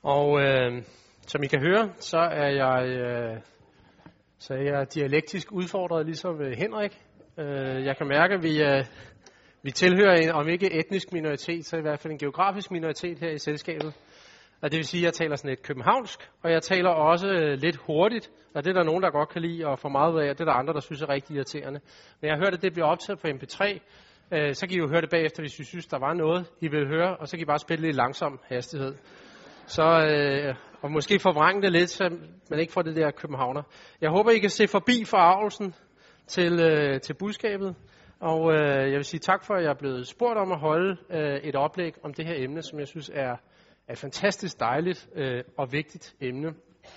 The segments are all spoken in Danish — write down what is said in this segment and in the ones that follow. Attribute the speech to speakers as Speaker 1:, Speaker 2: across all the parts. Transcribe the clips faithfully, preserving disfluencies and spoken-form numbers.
Speaker 1: Og øh, som I kan høre, så er jeg, øh, så er jeg dialektisk udfordret, ligesom øh, Henrik. Øh, jeg kan mærke, at vi, øh, vi tilhører en, om ikke etnisk minoritet, så i hvert fald en geografisk minoritet her i selskabet. Og det vil sige, at jeg taler sådan lidt københavnsk, og jeg taler også øh, lidt hurtigt. Og det er der nogen, der godt kan lide og få meget ud af, og det er der andre, der synes er rigtig irriterende. Men jeg har hørt, at det bliver optaget på M P tre. Øh, så kan I jo høre det bagefter, hvis I synes, der var noget, I vil høre. Og så kan I bare spille lidt langsom hastighed. Så, øh, og måske forvrænge det lidt, så man ikke får det der københavner. Jeg håber, I kan se forbi forarvelsen til, øh, til budskabet. Og øh, jeg vil sige tak for, at jeg er blevet spurgt om at holde øh, et oplæg om det her emne, som jeg synes er, er et fantastisk dejligt øh, og vigtigt emne.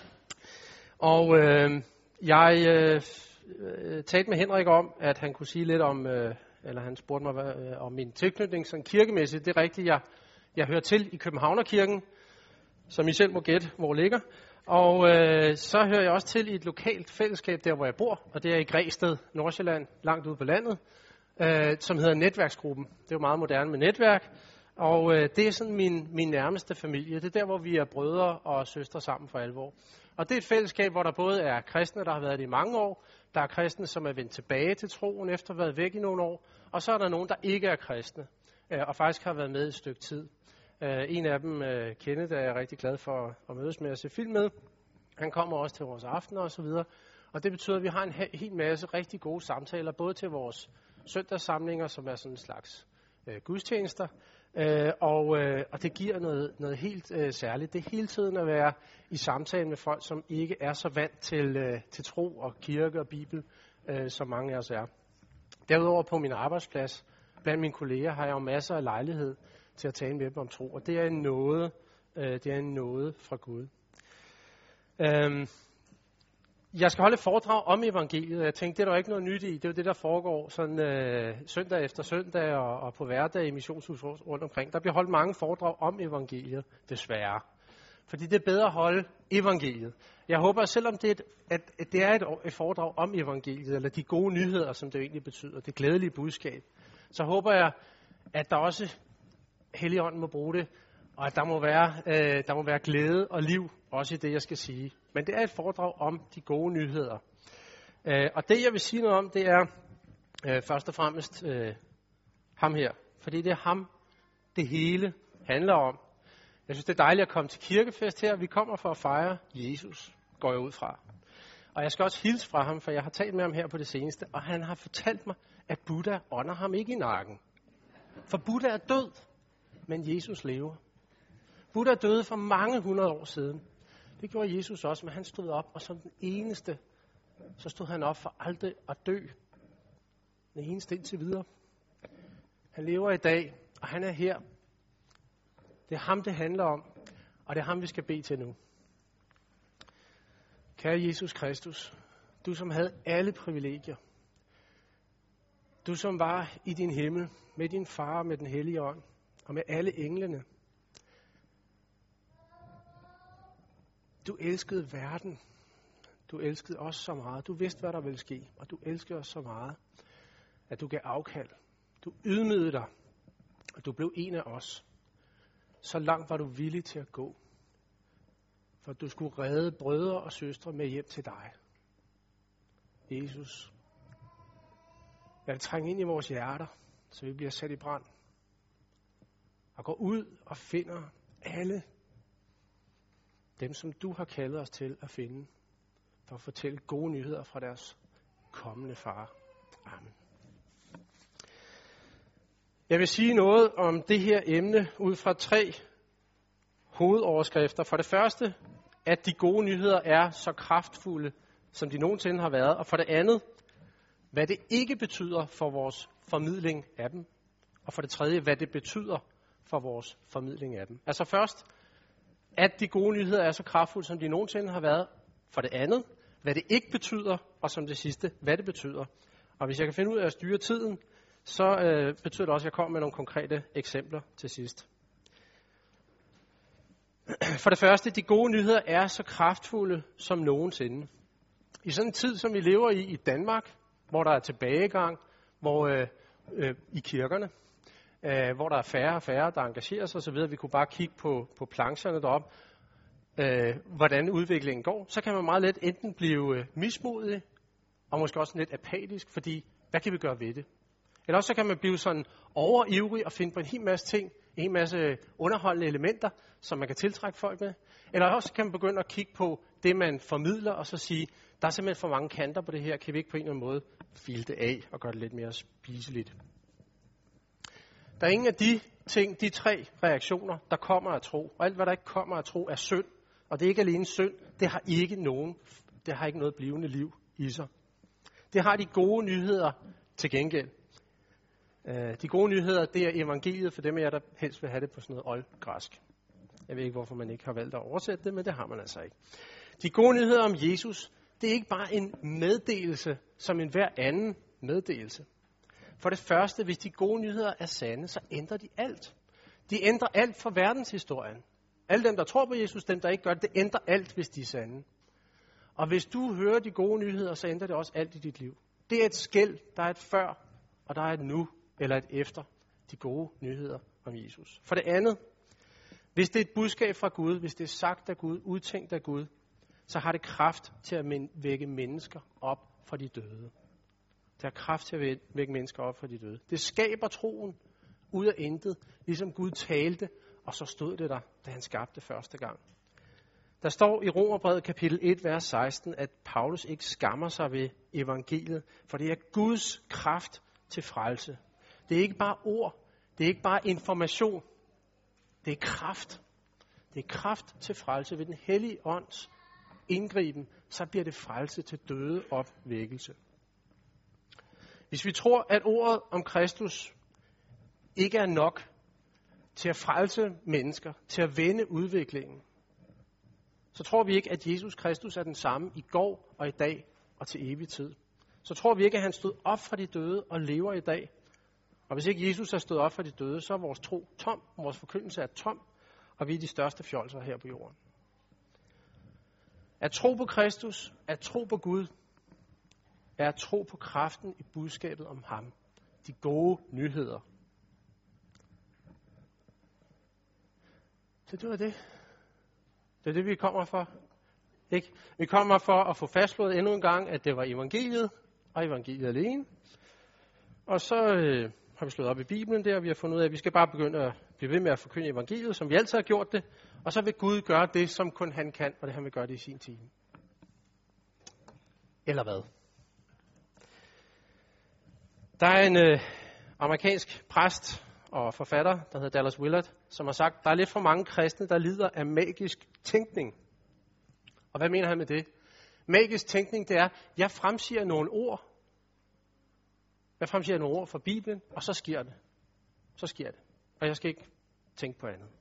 Speaker 1: Og øh, jeg øh, talte med Henrik om, at han kunne sige lidt om, øh, eller han spurgte mig hvad, øh, om min tilknytning sådan kirkemæssigt. Det er rigtigt, jeg, jeg hører til i Københavnerkirken, som I selv må gætte, hvor det ligger. Og øh, så hører jeg også til i et lokalt fællesskab, der hvor jeg bor, og det er i Græsted, Nordsjælland, langt ude på landet, øh, som hedder Netværksgruppen. Det er jo meget moderne med netværk, og øh, det er sådan min, min nærmeste familie. Det er der, hvor vi er brødre og søstre sammen for alvor. Og det er et fællesskab, hvor der både er kristne, der har været det i mange år, der er kristne, som er vendt tilbage til troen efter at have været væk i nogle år, og så er der nogen, der ikke er kristne, øh, og faktisk har været med et stykke tid. Uh, en af dem, uh, Kenneth, er jeg rigtig glad for at mødes med og se film med. Han kommer også til vores aftener og så videre. Og det betyder, at vi har en he- hel masse rigtig gode samtaler, både til vores søndagssamlinger, som er sådan en slags uh, gudstjenester, uh, og, uh, og det giver noget, noget helt uh, særligt. Det er hele tiden at være i samtale med folk, som ikke er så vant til, uh, til tro og kirke og bibel, uh, som mange af os er. Derudover på min arbejdsplads, blandt mine kolleger, har jeg jo masser af lejlighed til at tale med dem om tro, og det er en nåde, øh, det er en nåde fra Gud. Øhm, jeg skal holde et foredrag om evangeliet, og jeg tænkte, det er der ikke noget nyt i, det er jo det, der foregår sådan øh, søndag efter søndag og, og på hverdag i missionshus rundt omkring. Der bliver holdt mange foredrag om evangeliet, desværre. Fordi det er bedre at holde evangeliet. Jeg håber, at selvom det er, et, at, at det er et, et foredrag om evangeliet, eller de gode nyheder, som det egentlig betyder, det glædelige budskab, så håber jeg, at der også Helligånden må bruge det, og at der må være, øh, der må være glæde og liv, også i det, jeg skal sige. Men det er et foredrag om de gode nyheder. Øh, og det, jeg vil sige noget om, det er øh, først og fremmest øh, ham her. Fordi det er ham, det hele handler om. Jeg synes, det er dejligt at komme til kirkefest her. Vi kommer for at fejre Jesus, går jeg ud fra. Og jeg skal også hilse fra ham, for jeg har talt med ham her på det seneste, og han har fortalt mig, at Buddha ånder ham ikke i nakken. For Buddha er død. Men Jesus lever. Buddha døde for mange hundrede år siden. Det gjorde Jesus også, men han stod op, og som den eneste, så stod han op for aldrig at dø. Den eneste indtil videre. Han lever i dag, og han er her. Det er ham, det handler om, og det er ham, vi skal bede til nu. Kære Jesus Kristus, du som havde alle privilegier. Du som var i din himmel, med din far og med den hellige ånd. Og med alle englene. Du elskede verden. Du elskede os så meget. Du vidste, hvad der ville ske. Og du elskede os så meget, at du gav afkald. Du ydmygede dig. Og du blev en af os. Så langt var du villig til at gå. For at du skulle redde brødre og søstre med hjem til dig. Jesus. Lad det trænge ind i vores hjerter, så vi bliver sat i brand. Og går ud og finder alle dem, som du har kaldet os til at finde, for at fortælle gode nyheder fra deres kommende far. Amen. Jeg vil sige noget om det her emne ud fra tre hovedoverskrifter. For det første, at de gode nyheder er så kraftfulde, som de nogensinde har været. Og for det andet, hvad det ikke betyder for vores formidling af dem. Og for det tredje, hvad det betyder for vores formidling af dem. Altså først, at de gode nyheder er så kraftfulde, som de nogensinde har været. For det andet, hvad det ikke betyder, og som det sidste, hvad det betyder. Og hvis jeg kan finde ud af at styre tiden, så øh, betyder det også, at jeg kommer med nogle konkrete eksempler til sidst. For det første, de gode nyheder er så kraftfulde som nogensinde. I sådan en tid, som vi lever i i Danmark, hvor der er tilbagegang, hvor øh, øh, i kirkerne, øh, hvor der er færre og færre, der engagerer sig osv. Vi kunne bare kigge på, på plancherne deroppe. øh, hvordan udviklingen går, så kan man meget let enten blive øh, mismodig, og måske også lidt apatisk, fordi hvad kan vi gøre ved det? Eller også så kan man blive sådan overivrig og finde på en hel masse ting, en hel masse underholdende elementer, som man kan tiltrække folk med. Eller også kan man begynde at kigge på det, man formidler, og så sige, der er simpelthen for mange kanter på det her, kan vi ikke på en eller anden måde file det af og gøre det lidt mere spiseligt? Der er ingen af de ting, de tre reaktioner, der kommer af tro. Og alt, hvad der ikke kommer af tro, er synd. Og det er ikke alene synd, det har ikke nogen, det har ikke noget blivende liv i sig. Det har de gode nyheder til gengæld. De gode nyheder, det er evangeliet for dem af jer, der helst vil have det på sådan noget oldgræsk. Jeg ved ikke, hvorfor man ikke har valgt at oversætte det, men det har man altså ikke. De gode nyheder om Jesus, det er ikke bare en meddelelse, som en hver anden meddelelse. For det første, hvis de gode nyheder er sande, så ændrer de alt. De ændrer alt for verdenshistorien. Alle dem, der tror på Jesus, dem, der ikke gør det, det ændrer alt, hvis de er sande. Og hvis du hører de gode nyheder, så ændrer det også alt i dit liv. Det er et skel, der er et før, og der er et nu, eller et efter de gode nyheder om Jesus. For det andet, hvis det er et budskab fra Gud, hvis det er sagt af Gud, udtænkt af Gud, så har det kraft til at vække mennesker op fra de døde. Det har kraft til at vække mennesker op fra de døde. Det skaber troen ud af intet, ligesom Gud talte, og så stod det der, da han skabte første gang. Der står i Romerbrevet kapitel et, vers seksten, at Paulus ikke skammer sig ved evangeliet, for det er Guds kraft til frelse. Det er ikke bare ord, det er ikke bare information, det er kraft. Det er kraft til frelse ved den hellige ånds indgriben, så bliver det frelse til døde opvækkelse. Hvis vi tror, at ordet om Kristus ikke er nok til at frelse mennesker, til at vende udviklingen, så tror vi ikke, at Jesus Kristus er den samme i går og i dag og til evig tid. Så tror vi ikke, at han stod op fra de døde og lever i dag. Og hvis ikke Jesus er stået op fra de døde, så er vores tro tom, vores forkyndelse er tom, og vi er de største fjolser her på jorden. At tro på Kristus, at tro på Gud, er at tro på kraften i budskabet om ham. De gode nyheder. Så det var det. Det er det, vi kommer for. Ikke? Vi kommer for at få fastslået endnu en gang, at det var evangeliet, og evangeliet alene. Og så øh, har vi slået op i Bibelen der, og vi har fundet ud af, at vi skal bare begynde at blive ved med at forkynde evangeliet, som vi altid har gjort det. Og så vil Gud gøre det, som kun han kan, og det han vil gøre det i sin time. Eller hvad? Der er en øh, amerikansk præst og forfatter, der hedder Dallas Willard, som har sagt, der er lidt for mange kristne, der lider af magisk tænkning. Og hvad mener han med det? Magisk tænkning, det er, jeg fremsiger nogle ord. Jeg fremsiger nogle ord fra Bibelen, og så sker det. Så sker det. Og jeg skal ikke tænke på andet.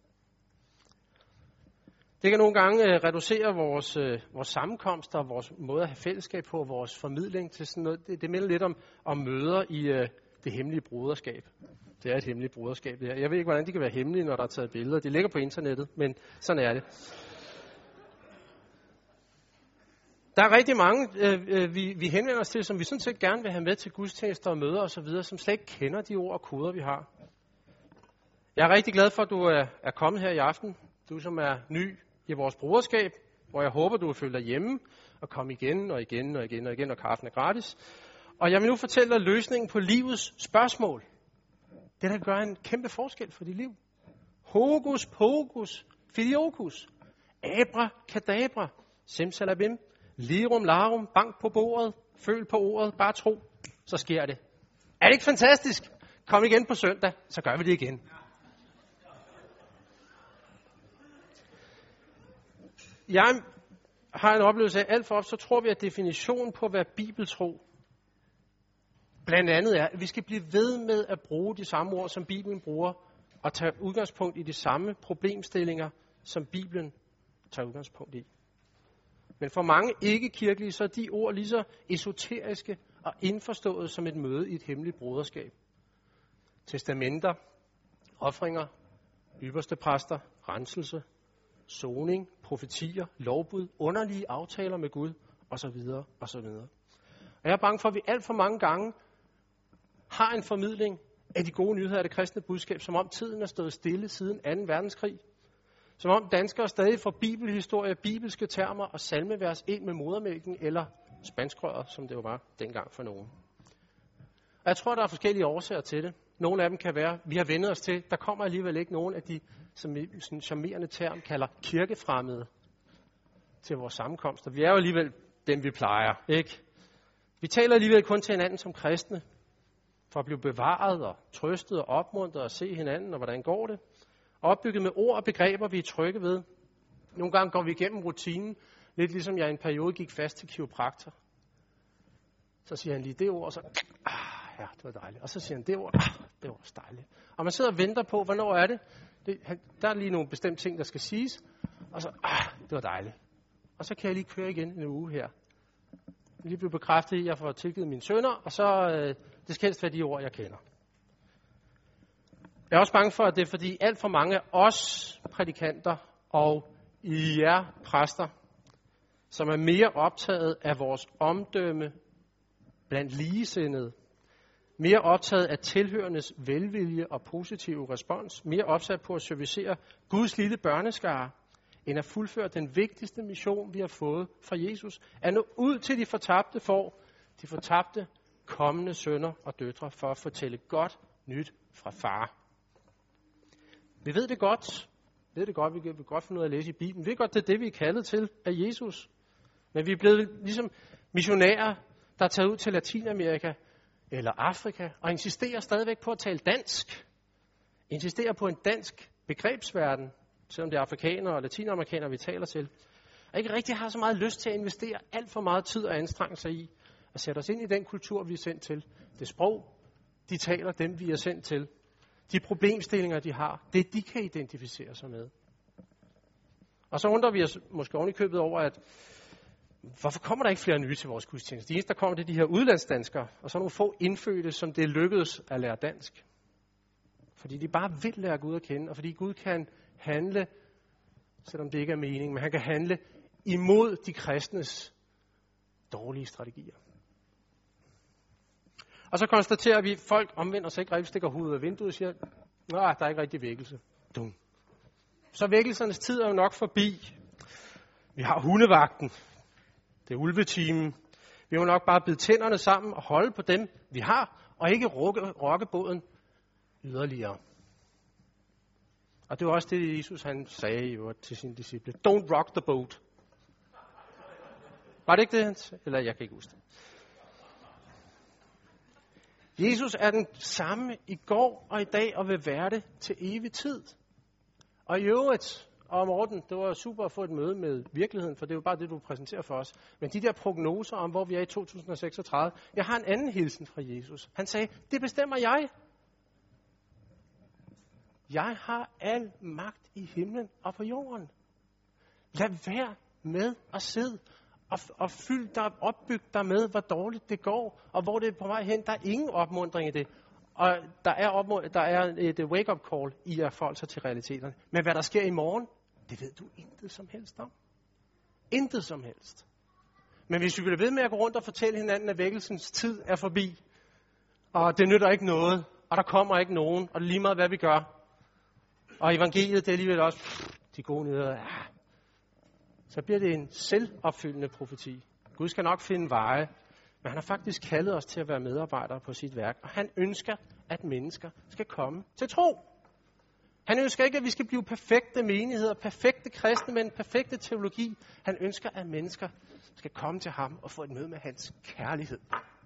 Speaker 1: Det kan nogle gange øh, reducere vores, øh, vores sammenkomster, vores måde at have fællesskab på, vores formidling til sådan noget. Det, det minder lidt om, om møder i øh, det hemmelige broderskab. Det er et hemmeligt broderskab, det her. Jeg ved ikke, hvordan de kan være hemmelige, når der er taget billeder. De ligger på internettet, men sådan er det. Der er rigtig mange, øh, vi, vi henvender os til, som vi sådan set gerne vil have med til gudstjenester og møder osv., som slet ikke kender de ord og koder, vi har. Jeg er rigtig glad for, at du er, er kommet her i aften. Du, som er ny i vores broderskab, hvor jeg håber, du vil føle dig hjemme og komme igen og igen og igen og igen, og kaffen er gratis. Og jeg vil nu fortælle dig løsningen på livets spørgsmål. Det, der gør en kæmpe forskel for dit liv. Hokus pokus, filiokus, abracadabra, simsalabim, lirum larum, bank på bordet, føl på ordet, bare tro, så sker det. Er det ikke fantastisk? Kom igen på søndag, så gør vi det igen. Jeg har en oplevelse af, alt for ofte, så tror vi, at definitionen på, hvad bibeltro blandt andet er, at vi skal blive ved med at bruge de samme ord, som Bibelen bruger, og tage udgangspunkt i de samme problemstillinger, som Bibelen tager udgangspunkt i. Men for mange ikke-kirkelige, så er de ord lige så esoteriske og indforstået som et møde i et hemmeligt broderskab. Testamenter, ofringer, ypperste præster, renselse, soning, profetier, lovbud, underlige aftaler med Gud, osv. osv. Og jeg er bange for, at vi alt for mange gange har en formidling af de gode nyheder af det kristne budskab, som om tiden er stået stille siden anden verdenskrig. Som om danskere stadig får bibelhistorie, bibelske termer og salmevers ind med modermælken eller spanskrøret, som det jo var dengang for nogen. Og jeg tror, der er forskellige årsager til det. Nogle af dem kan være, vi har vendt os til, der kommer alligevel ikke nogen af de, som vi sådan charmerende term kalder kirkefremmede til vores sammenkomster. Vi er jo alligevel dem, vi plejer, ikke? Vi taler alligevel kun til hinanden som kristne, for at blive bevaret og trøstet og opmuntret og se hinanden, og hvordan går det. Opbygget med ord og begreber, vi er trygge ved. Nogle gange går vi igennem rutinen, lidt ligesom jeg i en periode gik fast til kiropraktor. Så siger han lige det ord, og så, ah, ja, det var dejligt. Og så siger han det ord, ah, det var også dejligt. Og man sidder og venter på, hvornår er det? det han, der er lige nogle bestemte ting, der skal siges, og så, ah, det var dejligt. Og så kan jeg lige køre igen en uge her. Jeg lige blive bekræftet i, at jeg får tilgivet mine sønner, og så, øh, det skal helst være de ord, jeg kender. Jeg er også bange for, at det er fordi alt for mange af os prædikanter og I jer præster, som er mere optaget af vores omdømme blandt ligesindede, mere optaget af tilhørendes velvilje og positive respons, mere opsat på at servicere Guds lille børneskare, end at fuldføre den vigtigste mission, vi har fået fra Jesus, at nå ud til de fortabte får, de fortabte kommende sønner og døtre, for at fortælle godt nyt fra far. Vi ved det godt, vi ved det godt, vi kan godt finde ud af at læse i Bibelen, vi ved godt, det er det, vi er kaldet til af Jesus. Men vi er blevet ligesom missionærer, der er taget ud til Latinamerika eller Afrika, og insisterer stadigvæk på at tale dansk. Insisterer på en dansk begrebsverden, selvom det er afrikanere og latinamerikanere, vi taler til. Og ikke rigtig har så meget lyst til at investere alt for meget tid og anstrengelser i at sætte os ind i den kultur, vi er sendt til. Det sprog, de taler, dem vi er sendt til. De problemstillinger, de har, det de kan identificere sig med. Og så undrer vi os måske oven i købet over, at hvorfor kommer der ikke flere nye til vores gudstjeneste? De eneste, der kommer, det er de her udlandsdanskere, og så nogle få indfødte, som det lykkedes at lære dansk. Fordi de bare vil lære Gud at kende, og fordi Gud kan handle, selvom det ikke er meningen, men han kan handle imod de kristnes dårlige strategier. Og så konstaterer vi, at folk omvender sig ikke rigtig, stikker hovedet af vinduet og siger, nej, der er ikke rigtig vækkelse. Dum. Så vækkelsernes tid er jo nok forbi. Vi har hundevagten. Det er ulvetimen. Vi må nok bare bide tænderne sammen og holde på dem, vi har, og ikke rokke, rokke båden yderligere. Og det var også det, Jesus han sagde jo til sine disciple. Don't rock the boat. Var det ikke det, han sagde? Eller jeg kan ikke huske det. Jesus er den samme i går og i dag og vil være det til evig tid. Og i øvrigt, og Morten, det var super at få et møde med virkeligheden, for det er jo bare det, du præsenterer for os. Men de der prognoser om, hvor vi er i to tusind seksogtredive, jeg har en anden hilsen fra Jesus. Han sagde, det bestemmer jeg. Jeg har al magt i himlen og på jorden. Lad være med at sidde og, og fylde dig, opbygge dig med, hvor dårligt det går, og hvor det er på vej hen. Der er ingen opmuntring i det. Og der er, opmund- der er et wake-up call i at forholde sig til realiteterne. Men hvad der sker i morgen, det ved du intet som helst om. Intet som helst. Men hvis vi bliver ved med at gå rundt og fortælle hinanden, at vækkelsens tid er forbi, og det nytter ikke noget, og der kommer ikke nogen, og det er lige meget, hvad vi gør, og evangeliet, det er alligevel også pff, de gode nyheder, ja, så bliver det en selvopfyldende profeti. Gud skal nok finde veje, men han har faktisk kaldet os til at være medarbejdere på sit værk, og han ønsker, at mennesker skal komme til tro. Han ønsker ikke, at vi skal blive perfekte menigheder, perfekte kristne med en perfekte teologi. Han ønsker, at mennesker skal komme til ham og få et møde med hans kærlighed.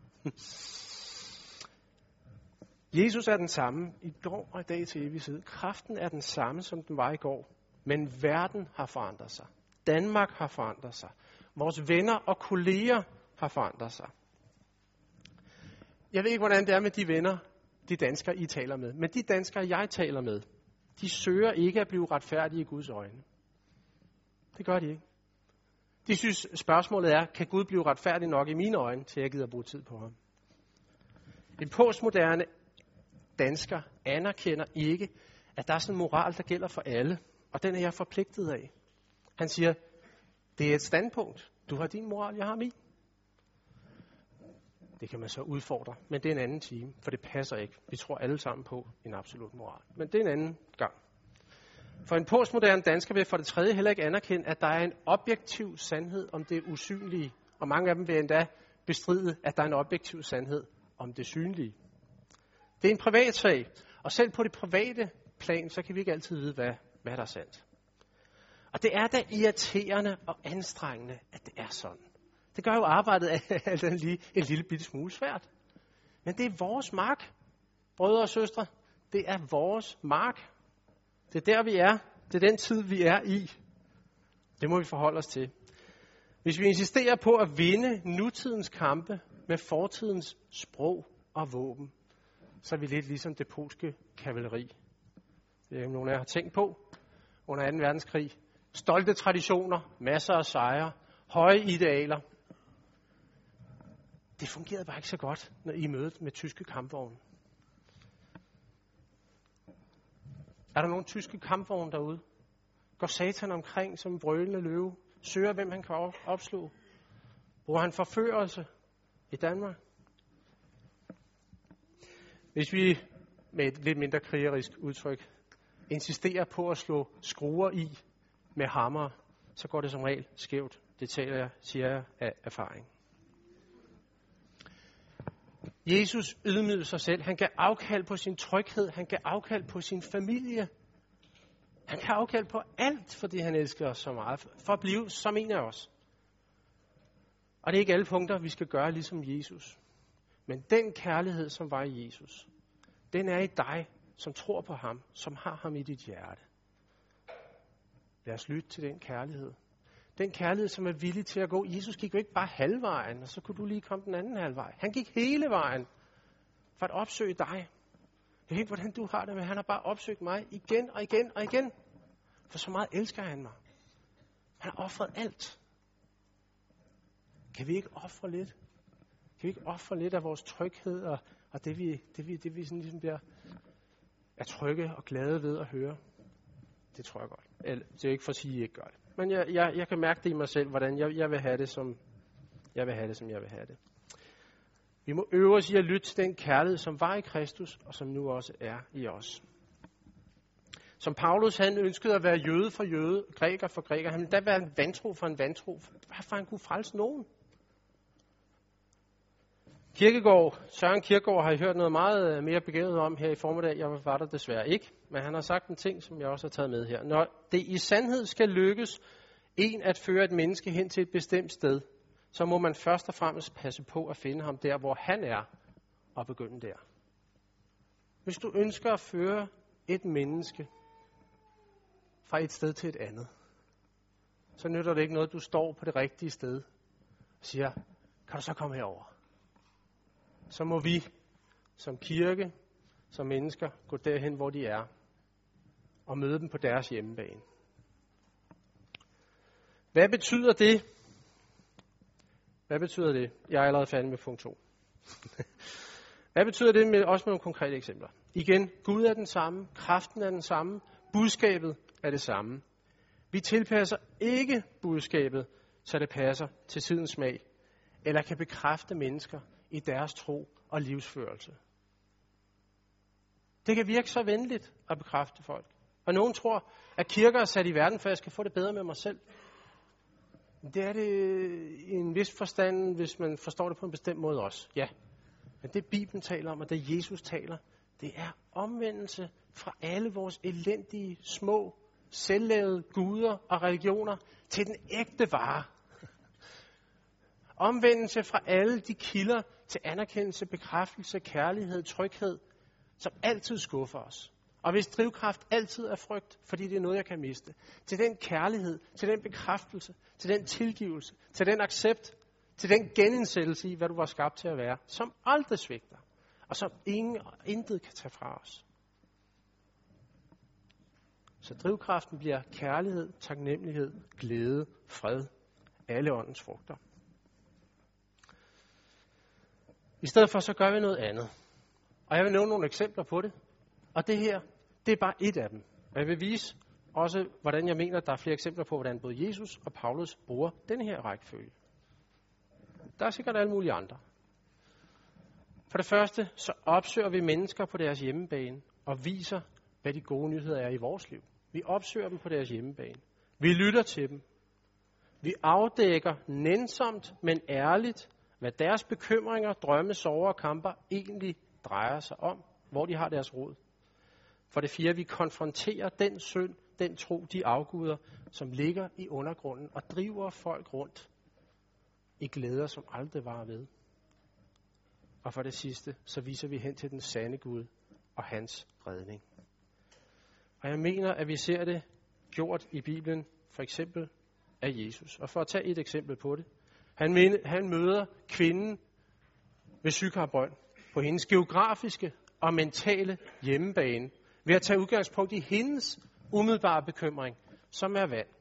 Speaker 1: Jesus er den samme i går og i dag til evig tid. Kraften er den samme, som den var i går. Men verden har forandret sig. Danmark har forandret sig. Vores venner og kolleger har forandret sig. Jeg ved ikke, hvordan det er med de venner, de danskere, I taler med. Men de danskere, jeg taler med, de søger ikke at blive retfærdige i Guds øjne. Det gør de ikke. De synes, spørgsmålet er, kan Gud blive retfærdig nok i mine øjne, til jeg gider bruge tid på ham? En postmoderne dansker anerkender ikke, at der er sådan en moral, der gælder for alle. Og den er jeg forpligtet af. Han siger, det er et standpunkt. Du har din moral, jeg har min. Det kan man så udfordre, men det er en anden time, for det passer ikke. Vi tror alle sammen på en absolut moral. Men det er en anden gang. For en postmoderne dansker vil for det tredje heller ikke anerkende, at der er en objektiv sandhed om det usynlige. Og mange af dem vil endda bestride, at der er en objektiv sandhed om det synlige. Det er en privat sag, og selv på det private plan, så kan vi ikke altid vide, hvad, hvad der er sandt. Og det er da irriterende og anstrengende, at det er sådan. Det gør jo arbejdet alt andet lige en lille bitte smule svært. Men det er vores mark, brødre og søstre. Det er vores mark. Det er der, vi er. Det er den tid, vi er i. Det må vi forholde os til. Hvis vi insisterer på at vinde nutidens kampe med fortidens sprog og våben, så er vi lidt ligesom det polske kavaleri. Det er nogen af jer har tænkt på under anden verdenskrig. Stolte traditioner, masser af sejre, høje idealer. Det fungerede bare ikke så godt, når I mødte med tyske kampvogne. Er der nogle tyske kampvogne derude? Går Satan omkring som en brølende løve? Søger, hvem han kan opslå? Bruger han forførelse i Danmark? Hvis vi med et lidt mindre krigerisk udtryk insisterer på at slå skruer i med hammer, så går det som regel skævt. Det taler jeg, siger jeg af erfaring. Jesus ydmygede sig selv. Han gav afkald på sin tryghed. Han gav afkald på sin familie. Han gav afkald på alt, fordi han elsker os så meget. For at blive som en af os. Og det er ikke alle punkter, vi skal gøre ligesom Jesus. Men den kærlighed, som var i Jesus, den er i dig, som tror på ham, som har ham i dit hjerte. Lad os lytte til den kærlighed. Den kærlighed, som er villig til at gå. Jesus gik jo ikke bare halvvejen, og så kunne du lige komme den anden halvvej. Han gik hele vejen for at opsøge dig. Jeg ved ikke, hvordan du har det, men han har bare opsøgt mig igen og igen og igen. For så meget elsker han mig. Han har offret alt. Kan vi ikke ofre lidt? Kan vi ikke ofre lidt af vores tryghed og, og det, vi, det, vi, det, vi sådan ligesom bliver er trygge og glade ved at høre? Det tror jeg godt. Eller, det er ikke for at sige, at I ikke gør det. Men jeg, jeg, jeg kan mærke det i mig selv, hvordan jeg, jeg vil have det, som jeg vil have det, som jeg vil have det. Vi må øve os i at lytte til den kærlighed, som var i Kristus, og som nu også er i os. Som Paulus, han ønskede at være jøde for jøde, græker for græker. Han ville da være en vantro for en vantro, for han kunne frelse nogen. Kierkegaard, Søren Kierkegaard har I hørt noget meget mere begavet om her i formiddag. Jeg var der desværre ikke, men han har sagt en ting, som jeg også har taget med her. Når det i sandhed skal lykkes en at føre et menneske hen til et bestemt sted, så må man først og fremmest passe på at finde ham der, hvor han er, og begynde der. Hvis du ønsker at føre et menneske fra et sted til et andet, så nytter det ikke noget, du står på det rigtige sted og siger, kan du så komme herover? Så må vi som kirke, som mennesker, gå derhen, hvor de er, og møde dem på deres hjemmebane. Hvad betyder det? Hvad betyder det? Jeg er allerede færdig med punkt to. Hvad betyder det med, også med nogle konkrete eksempler? Igen, Gud er den samme, kraften er den samme, budskabet er det samme. Vi tilpasser ikke budskabet, så det passer til tidens smag, eller kan bekræfte mennesker i deres tro og livsførelse. Det kan virke så venligt at bekræfte folk. Og nogen tror, at kirker er sat i verden, for jeg skal få det bedre med mig selv. Det er det i en vis forstand, hvis man forstår det på en bestemt måde også. Ja, men det Bibelen taler om, og det Jesus taler, det er omvendelse fra alle vores elendige, små, selvlavede guder og religioner til den ægte vare. Omvendelse fra alle de kilder til anerkendelse, bekræftelse, kærlighed, tryghed, som altid skuffer os. Og hvis drivkraft altid er frygt, fordi det er noget, jeg kan miste. Til den kærlighed, til den bekræftelse, til den tilgivelse, til den accept, til den genindsættelse i, hvad du var skabt til at være, som aldrig svigter, og som ingen og intet kan tage fra os. Så drivkraften bliver kærlighed, taknemmelighed, glæde, fred, alle åndens frugter. I stedet for så gør vi noget andet. Og jeg vil nævne nogle eksempler på det. Og det her, det er bare et af dem. Og jeg vil vise også, hvordan jeg mener, at der er flere eksempler på, hvordan både Jesus og Paulus bruger den her rækkefølge. Der er sikkert alle mulige andre. For det første, så opsøger vi mennesker på deres hjemmebane og viser, hvad de gode nyheder er i vores liv. Vi opsøger dem på deres hjemmebane. Vi lytter til dem. Vi afdækker nænsomt, men ærligt, hvad deres bekymringer, drømme, sorger og kamper egentlig drejer sig om, hvor de har deres rod. For det fjerde, vi konfronterer den synd, den tro, de afguder, som ligger i undergrunden og driver folk rundt i glæder, som aldrig var ved. Og for det sidste, så viser vi hen til den sande Gud og hans redning. Og jeg mener, at vi ser det gjort i Bibelen, for eksempel af Jesus. Og for at tage et eksempel på det. Han, men, han møder kvinden ved Sykar Brønd på hendes geografiske og mentale hjemmebane, ved at tage udgangspunkt i hendes umiddelbare bekymring, som er vand.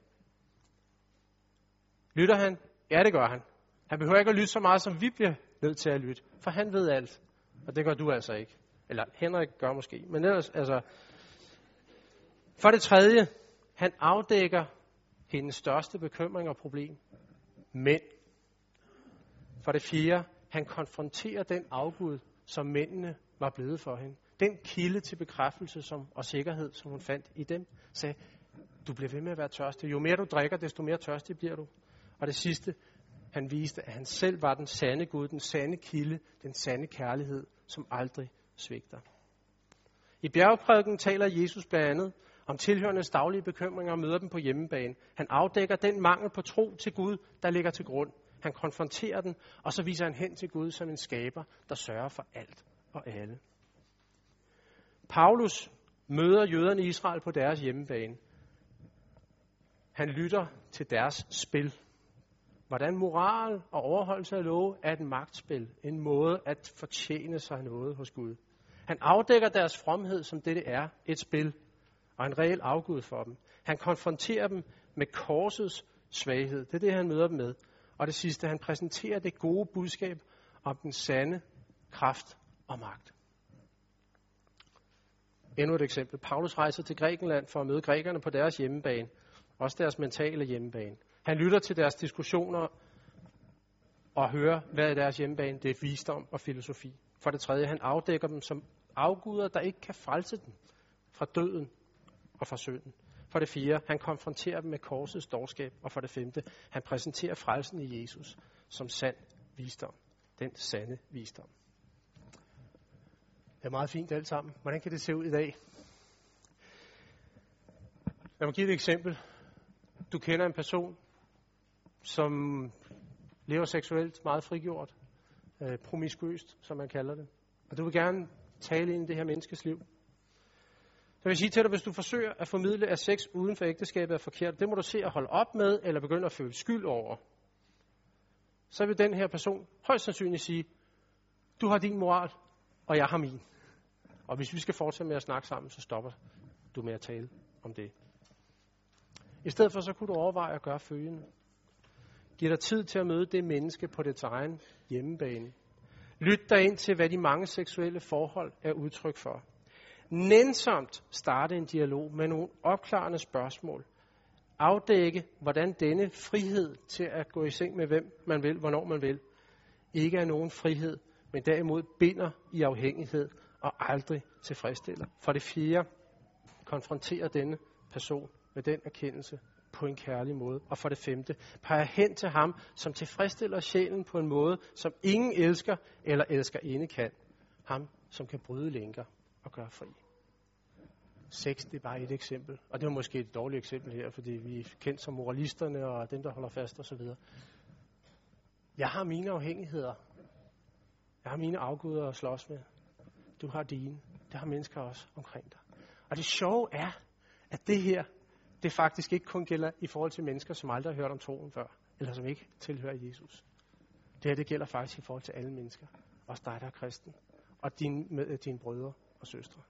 Speaker 1: Lytter han? Ja, det gør han. Han behøver ikke at lytte så meget, som vi bliver nødt til at lytte, for han ved alt. Og det gør du altså ikke. Eller Henrik gør måske. Men ellers, altså... For det tredje, han afdækker hendes største bekymring og problem. Mænd. For det fjerde, han konfronterer den afgud, som mændene var blevet for hende. Den kilde til bekræftelse som, og sikkerhed, som hun fandt i dem, sagde, du bliver ved med at være tørstig. Jo mere du drikker, desto mere tørstig bliver du. Og det sidste, han viste, at han selv var den sande Gud, den sande kilde, den sande kærlighed, som aldrig svigter. I bjergprædiken taler Jesus blandt andet om tilhørendes daglige bekymringer og møder dem på hjemmebane. Han afdækker den mangel på tro til Gud, der ligger til grund. Han konfronterer den, og så viser han hen til Gud som en skaber, der sørger for alt og alle. Paulus møder jøderne i Israel på deres hjemmebane. Han lytter til deres spil. Hvordan moral og overholdelse af love er et magtspil, en måde at fortjene sig noget hos Gud. Han afdækker deres fromhed, som dette er, et spil, og en reel afgud for dem. Han konfronterer dem med korsets svaghed. Det er det, han møder dem med. Og det sidste, han præsenterer det gode budskab om den sande kraft og magt. Endnu et eksempel. Paulus rejser til Grækenland for at møde grækerne på deres hjemmebane, også deres mentale hjemmebane. Han lytter til deres diskussioner og hører, hvad er deres hjemmebane? Det er visdom og filosofi. For det tredje, han afdækker dem som afguder, der ikke kan frelse dem fra døden og fra synden. For det fjerde, han konfronterer dem med korsets dårskab. Og for det femte, han præsenterer frelsen i Jesus som sand visdom. Den sande visdom. Det er meget fint alt sammen. Hvordan kan det se ud i dag? Lad mig give et eksempel. Du kender en person, som lever seksuelt meget frigjort, øh, promiskuøst, som man kalder det. Og du vil gerne tale ind i det her menneskes liv. Så vil jeg sige til dig, hvis du forsøger at formidle, at sex uden for ægteskabet er forkert, det må du se at holde op med, eller begynde at føle skyld over. Så vil den her person højst sandsynligt sige, du har din moral, og jeg har min. Og hvis vi skal fortsætte med at snakke sammen, så stopper du med at tale om det. I stedet for så kunne du overveje at gøre følgende. Giv dig tid til at møde det menneske på dets egen hjemmebane. Lyt dig ind til, hvad de mange seksuelle forhold er udtryk for. Nænsomt starte en dialog med nogle opklarende spørgsmål. Afdække, hvordan denne frihed til at gå i seng med hvem man vil, hvornår man vil, ikke er nogen frihed, men derimod binder i afhængighed og aldrig tilfredsstiller. For det fjerde, konfronterer denne person med den erkendelse på en kærlig måde. Og for det femte, peger hen til ham, som tilfredsstiller sjælen på en måde, som ingen elsker eller elskerinde kan. Ham, som kan bryde lænker og gøre fri. Sex, det er bare et eksempel. Og det er måske et dårligt eksempel her, fordi vi er kendt som moralisterne og dem, der holder fast osv. Jeg har mine afhængigheder. Jeg har mine afguder at slås med. Du har dine. Det har mennesker også omkring dig. Og det sjove er, at det her, det faktisk ikke kun gælder i forhold til mennesker, som aldrig har hørt om troen før, eller som ikke tilhører Jesus. Det her, det gælder faktisk i forhold til alle mennesker. Også dig, der er kristen. Og dine, med dine brødre og søstre.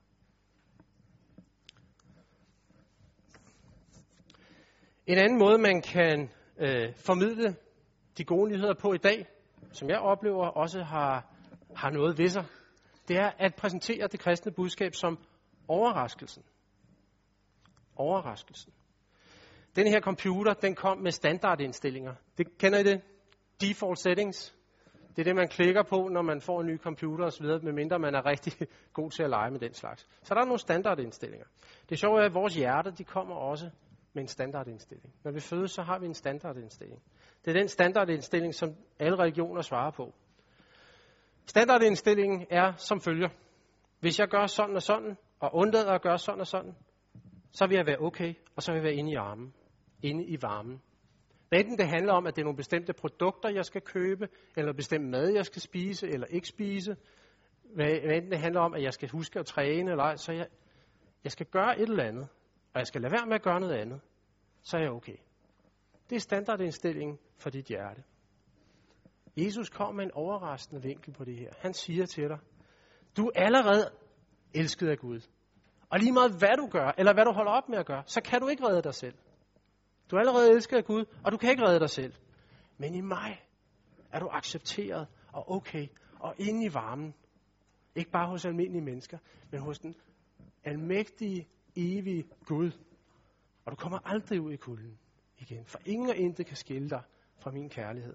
Speaker 1: En anden måde, man kan øh, formidle de gode nyheder på i dag, som jeg oplever også har, har noget ved sig, det er at præsentere det kristne budskab som overraskelsen. Overraskelsen. Den her computer, den kom med standardindstillinger. Det kender I det? Default settings. Det er det, man klikker på, når man får en ny computer osv., medmindre man er rigtig god til at lege med den slags. Så der er nogle standardindstillinger. Det sjove er, at vores hjerter, de kommer også med en standardindstilling. Når vi fødes, så har vi en standardindstilling. Det er den standardindstilling, som alle religioner svarer på. Standardindstillingen er som følger. Hvis jeg gør sådan og sådan, og undlader at gøre sådan og sådan, så vil jeg være okay, og så vil jeg være inde i armen, inde i varmen. Hvad enten det handler om, at det er nogle bestemte produkter, jeg skal købe, eller bestemt mad, jeg skal spise, eller ikke spise. Hvad enten det handler om, at jeg skal huske at træne, eller ej, så jeg, jeg skal gøre et eller andet, og jeg skal lade være med at gøre noget andet, så er jeg okay. Det er standardindstillingen for dit hjerte. Jesus kom med en overraskende vinkel på det her. Han siger til dig, du er allerede elsket af Gud. Og lige meget hvad du gør, eller hvad du holder op med at gøre, så kan du ikke redde dig selv. Du er allerede elsket af Gud, og du kan ikke redde dig selv. Men i mig er du accepteret og okay, og inde i varmen. Ikke bare hos almindelige mennesker, men hos den almægtige, evige Gud. Og du kommer aldrig ud i kulden igen, for ingen og intet kan skille dig fra min kærlighed.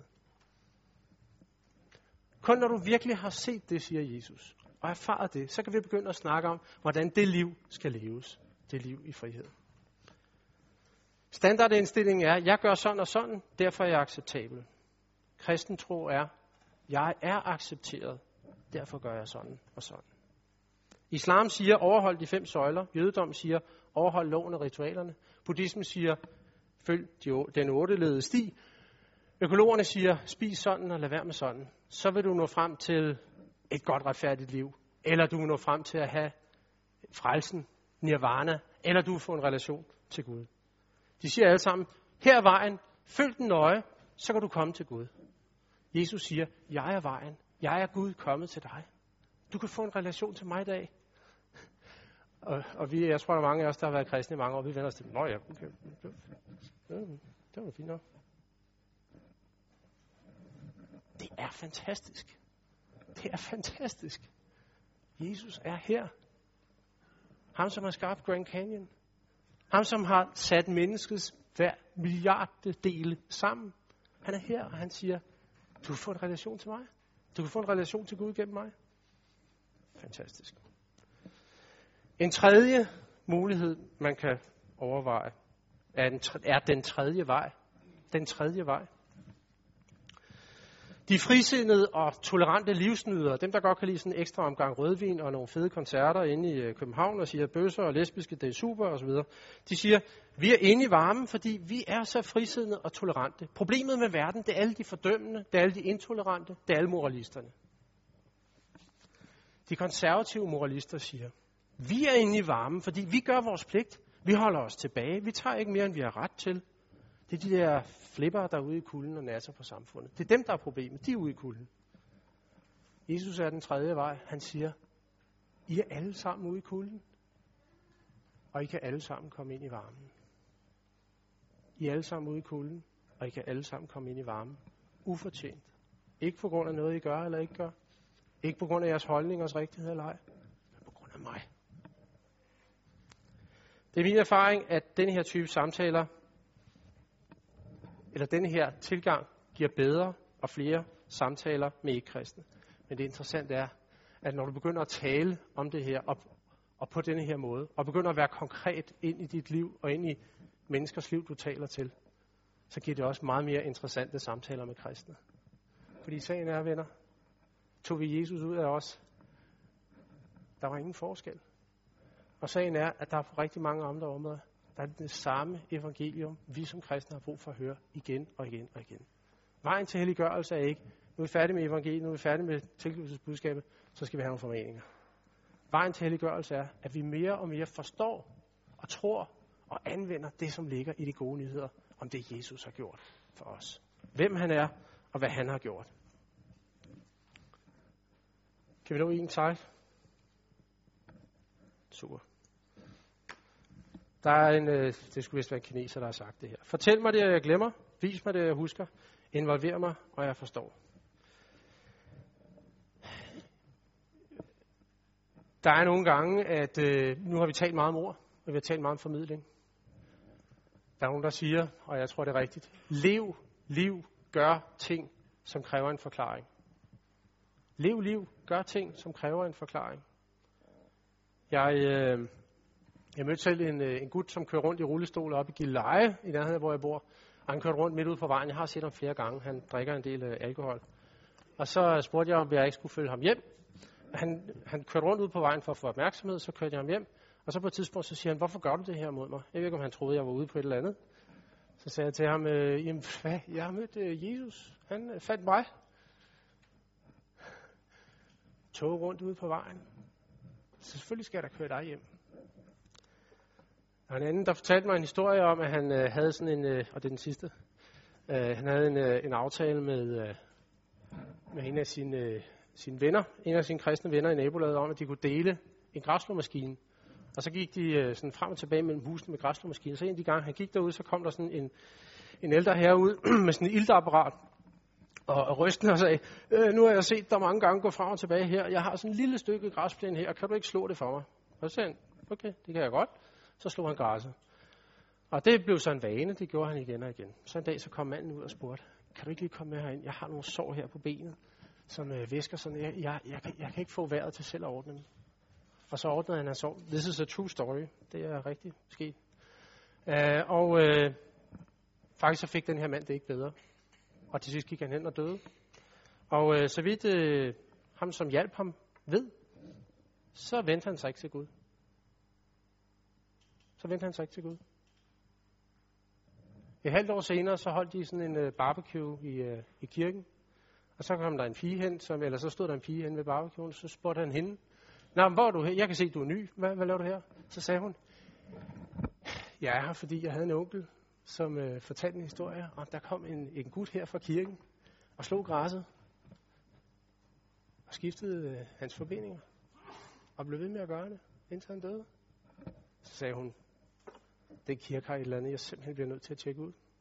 Speaker 1: Kun når du virkelig har set det, siger Jesus, og erfaret det, så kan vi begynde at snakke om, hvordan det liv skal leves. Det liv i frihed. Standardindstillingen er, jeg gør sådan og sådan, derfor er jeg acceptabel. Kristen tro er, jeg er accepteret, derfor gør jeg sådan og sådan. Islam siger, overhold de fem søjler. Jødedom siger, overhold loven og ritualerne. Buddhismen siger, følg den otteledede sti. Økologerne siger, spis sådan og lad være med sådan. Så vil du nå frem til et godt retfærdigt liv. Eller du vil nå frem til at have frelsen, nirvana. Eller du vil få en relation til Gud. De siger alle sammen, her er vejen, følg den nøje, så kan du komme til Gud. Jesus siger, jeg er vejen, jeg er Gud kommet til dig. Du kan få en relation til mig i dag. Og, og vi, jeg tror, der er mange af os, der har været kristne i mange år, vi vender os til, nå ja, okay, det, det, det var fint nok. Det er fantastisk. Det er fantastisk. Jesus er her. Ham, som har skabt Grand Canyon. Ham, som har sat menneskets hver milliarddele sammen. Han er her, og han siger, du kan få en relation til mig. Du kan få en relation til Gud gennem mig. Fantastisk. En tredje mulighed, man kan overveje, er den, er den tredje vej. Den tredje vej. De frisindede og tolerante livsnydere, dem der godt kan lide sådan en ekstra omgang rødvin og nogle fede koncerter inde i København og siger, bøsser og lesbiske, det er super osv. De siger, vi er inde i varmen, fordi vi er så frisindede og tolerante. Problemet med verden, det er alle de fordømmende, det er alle de intolerante, det er alle moralisterne. De konservative moralister siger, vi er inde i varmen, fordi vi gør vores pligt. Vi holder os tilbage. Vi tager ikke mere, end vi har ret til. Det er de der flipper, der er ude i kulden og nasser på samfundet. Det er dem, der er problemet. De er ude i kulden. Jesus er den tredje vej. Han siger, I er alle sammen ude i kulden. Og I kan alle sammen komme ind i varmen. I er alle sammen ude i kulden. Og I kan alle sammen komme ind i varmen. Ufortjent. Ikke på grund af noget, I gør eller ikke gør. Ikke på grund af jeres holdningers rigtighed eller ej. Men på grund af mig. Det er min erfaring, at den her type samtaler, eller den her tilgang, giver bedre og flere samtaler med ikke-kristne. Men det interessante er, at når du begynder at tale om det her, og, og på denne her måde, og begynder at være konkret ind i dit liv, og ind i menneskers liv, du taler til, så giver det også meget mere interessante samtaler med kristne. Fordi sagen er, venner, tog vi Jesus ud af os, der var ingen forskel. Og sagen er, at der er på rigtig mange andre områder, der er det samme evangelium, vi som kristne har brug for at høre igen og igen og igen. Vejen til helliggørelse er ikke, nu er vi færdige med evangeliet, nu er vi færdige med tilgivelsesbudskabet, så skal vi have nogle formaninger. Vejen til helliggørelse er, at vi mere og mere forstår og tror og anvender det, som ligger i de gode nyheder, om det Jesus har gjort for os. Hvem han er, og hvad han har gjort. Kan vi nå en tegn? Super. Der er en, øh, det skulle vist være en kineser, der har sagt det her. Fortæl mig det, jeg glemmer. Vis mig det, jeg husker. Involver mig, og jeg forstår. Der er nogle gange, at øh, nu har vi talt meget om ord, og vi har talt meget om formidling. Der er nogen, der siger, og jeg tror, det er rigtigt, lev, liv, gør ting, som kræver en forklaring. Lev liv, gør ting, som kræver en forklaring. Jeg, øh, jeg mødte selv en, en gut, som kører rundt i rullestol op i Gilleleje, i nærheden af, hvor jeg bor. Han kørte rundt midt ude på vejen. Jeg har set ham flere gange. Han drikker en del øh, alkohol. Og så spurgte jeg, om jeg ikke skulle følge ham hjem. Han, han kørte rundt ud på vejen for at få opmærksomhed, så kørte jeg ham hjem. Og så på et tidspunkt, så siger han, hvorfor gør du det her mod mig? Jeg ved ikke, om han troede, jeg var ude på et eller andet. Så sagde jeg til ham, øh, jamen hvad, jeg har mødt øh, Jesus. Han øh, fandt mig. Tog rundt ude på vejen. Så selvfølgelig skal jeg da køre dig hjem. Og en anden, der fortalte mig en historie om, at han øh, havde sådan en, øh, og det er den sidste, øh, han havde en, øh, en aftale med, øh, med en af sine, øh, sine venner, en af sine kristne venner i nabolaget, om at de kunne dele en græsslåmaskine. Og så gik de øh, sådan frem og tilbage mellem husene med græsslåmaskinen. Så en af de gange, han gik derud, så kom der sådan en, en ældre herre ud med sådan et iltapparat og, og rystende og sagde, øh, nu har jeg set dig mange gange gå frem og tilbage her. Jeg har sådan et lille stykke græsplæne her, kan du ikke slå det for mig? Og så sagde han, okay, det kan jeg godt. Så slog han græsset. Og det blev så en vane, det gjorde han igen og igen. Så en dag så kom manden ud og spurgte, kan du ikke lige komme med herind? Jeg har nogle sår her på benet, som øh, væsker sådan. Jeg, jeg, jeg, kan, jeg kan ikke få vejret til selv at ordne dem. Og så ordnede han hans sår. This is a true story. Det er rigtig sket. Uh, og uh, faktisk så fik den her mand det ikke bedre. Og til sidst gik han hen og døde. Og uh, så vidt uh, ham, som hjalp ham, ved, så vendte han sig ikke til Gud. Så vendte han sig ikke til Gud. Et halvt år senere, så holdt de sådan en uh, barbecue i, uh, i kirken. Og så kom der en pige hen, som, eller så stod der en pige hen ved barbecuen, og så spurgte han hende, nå, hvor er du her? Jeg kan se, du er ny. Hvad, hvad laver du her? Så sagde hun, jeg er her, fordi jeg havde en onkel, som øh, fortalte en historie, og der kom en, en gut her fra kirken, og slog græsset, og skiftede øh, hans forbindinger, og blev ved med at gøre det, indtil han døde. Så sagde hun, det kirke har et eller andet, jeg simpelthen bliver nødt til at tjekke ud.